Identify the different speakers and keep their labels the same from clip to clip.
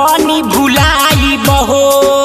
Speaker 1: जनी भुलाई बहो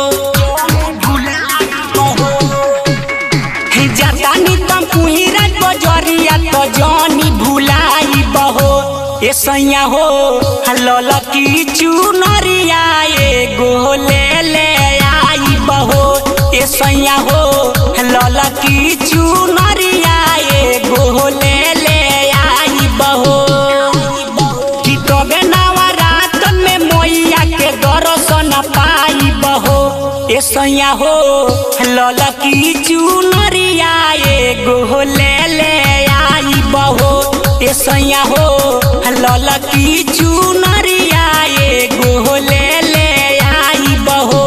Speaker 1: जातानी तम कुहिरा बजरिया तो जनी भुलाई बहो ए सैया हो ललकी चुनरिया एगो ले आई बहो ए सैया हो ललकी चुनरिया एगो ले आई बहो कि तबे नवरात में मैया के दर्शन पाई बहो ए सैया हो ललकी चुनरिया एगो ले आई बहो ए सैया हो ललकी चुनरिया एगो ले आई बहो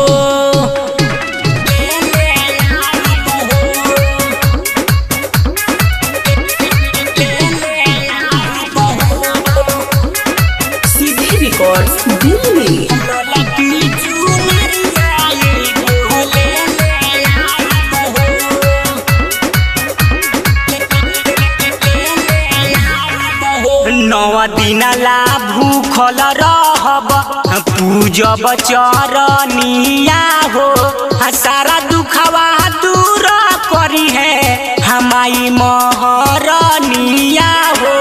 Speaker 2: सीधे रिकॉर्ड्स दिल्ली।
Speaker 1: नौ दिन ला भूखल रहब पूजब चरनिया हो सारा दुखवा दूर करी है हमारी महरनिया हो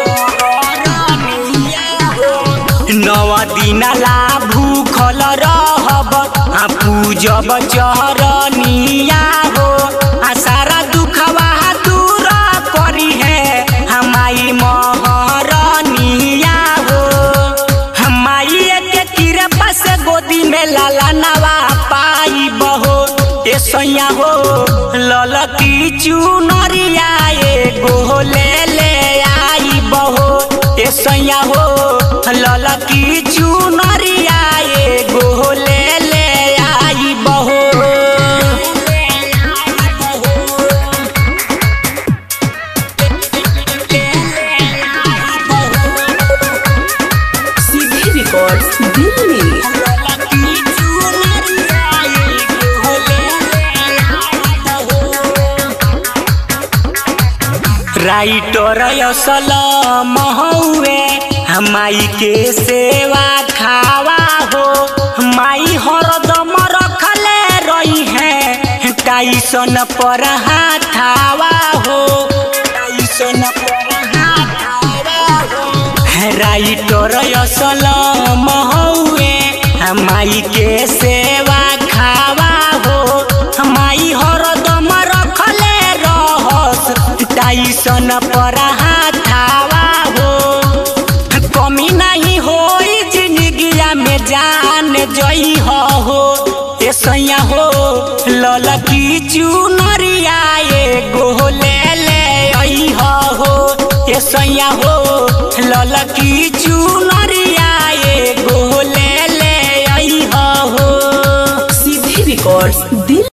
Speaker 1: नौ दिन ला भूखल रहब पूजब चरनिया हो सारा दुखवा दूर करी है हमारी महरनिया हो हमारी के कृपा से गोदी में लाला नवा पाई बहो ए सैया हो ललकी चुनरिया एगो ले आई बहो ए सैया हो ललकी चुनरिया एगो ले आई बहो
Speaker 2: सीधे रिकॉर्ड्स दिल्ली।
Speaker 1: राइटर असलम हउए माई के सेवा खावा हो माई हरदम रखले रही है टाइसन पर हाथावा हो टाइसन पर हाथावा हो राइटर असलम हउए माई के सेवा खावा हो माई हरदम रखले रहस टाइसन पर हाथावा हो कमी नहीं होई जिंदगिया में जान जई हो ए सैया हो ललकी चुनरिया एगो ले आई हो ए सैया हो